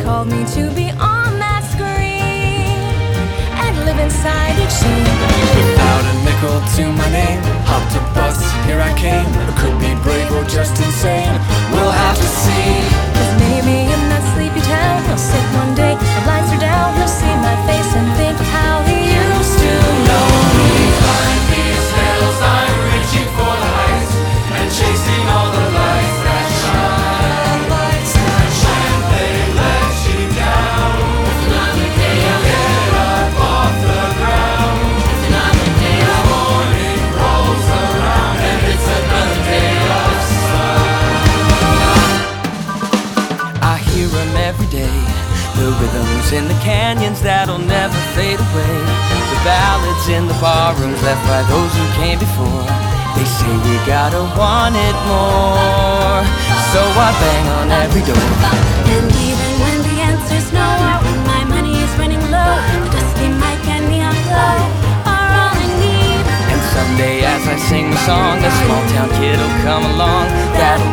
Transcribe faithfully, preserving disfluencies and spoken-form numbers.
called me to be on that screen and live inside each scene. Without a nickel to my name, hopped a bus, here I came. I could be brave or just insane, we'll have to see. 'Cause maybe in that sleepy town I'll sit one day, the lights are down, he'll see my face and think how he used to know me. Behind these hills I'm reaching for the heights and chasing all the lights that shine. Lights that shine, they let you down. It's another day of get up off the ground. It's another day of morning rolls around and it's another day of sun. I hear 'em every day, the rhythms in the canyons that'll never fade away, the ballads in the barrooms left by those who came before. They say we gotta want it more, so I bang on every door. And even when the answer's no, or when my money is running low, the dusty mic and neon glow are all I need. And someday as I sing the song, a small town kid'll come along that'll